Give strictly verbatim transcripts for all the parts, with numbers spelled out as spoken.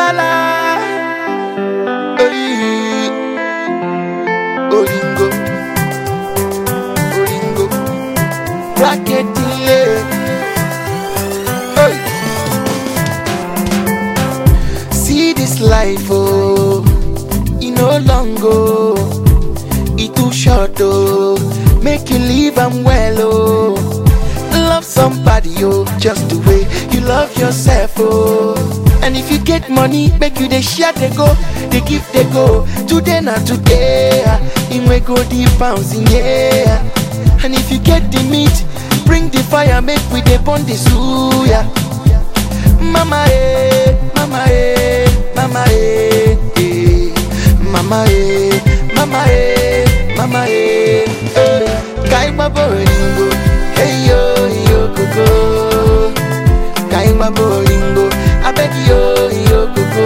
la la. Hey. Olingo, Olingo, bracket delay. Hey. See this life, oh, it no long go, it too short, oh, make you live and well, oh. Love somebody, oh, just the way you love yourself, oh. And if you get money, make you they share, they go, they give, they go. Today not today, in we go deep pounds in yeah. And if you get the meat, bring the fire, make we they burn the suya. Mama eh, mama eh, mama eh, eh. Mama eh, mama eh, mama eh, eh. Kaima boringo, hey yo yo koko. Kaima boringo, I beg yo yo koko.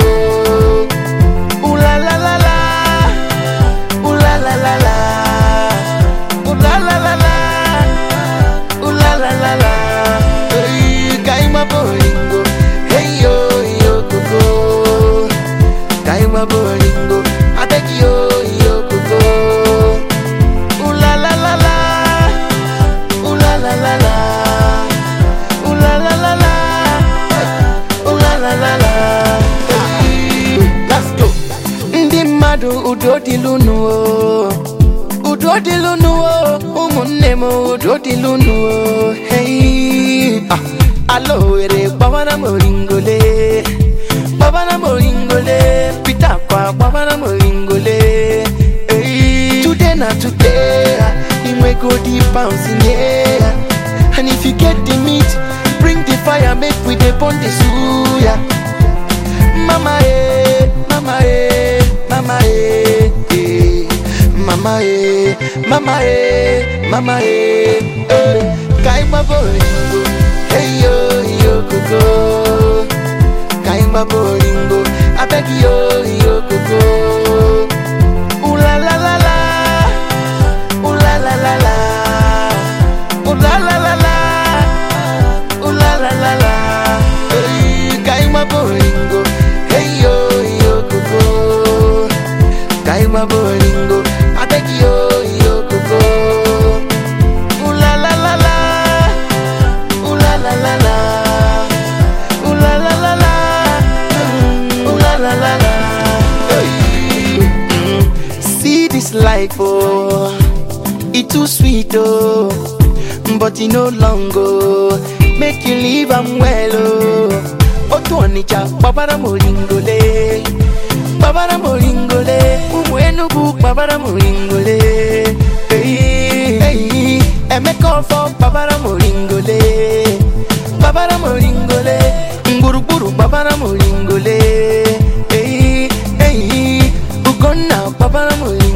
Ooh la la la la, ooh la la la la, ooh la la la la, ooh la la la la. Hey, kaima boringo, hey yo yo koko. Kaima boringo, I beg yo yo koko. Ooh la la la la, ooh la la la la, ooh la la la la, ooh la la la la. Hey, let's go. Ndi madu udo dilunu, udo dilunu, umunemo udo dilunu. Hey, ah, alo ere babana moringole, babana moringole, pita kwa babana moringole. Hey, today not today, in we go deep pounds in yeah. And if you get the meat, bring the fire, make we dey burn the suya. Mama eh, mama eh, mama eh, eh. Mama eh, mama eh, mama eh, eh. Kaima boringo, hey yo yo koko. Kaima boringo, I beg yo yo koko. Ooh la la la la, ooh la la la la, ooh la la la la, ooh la la la la. Hey, kaima boringo, hey yo yo koko. Kaima boringo, I beg yo yo koko. Ooh la la la la, ooh la la la la, ooh la la la la, ooh la la la la. Hey. Mm. See this life, oh, it too sweet, oh, but it no longer make you live and well, oh. Otuanicha, babara moringole, babara moringole, umwenugu, babara moringole. Hey, hey, emeko for babara moringole, babara moringole, nguruguru, babara moringole. Hey, hey, ugonna, babara moringole.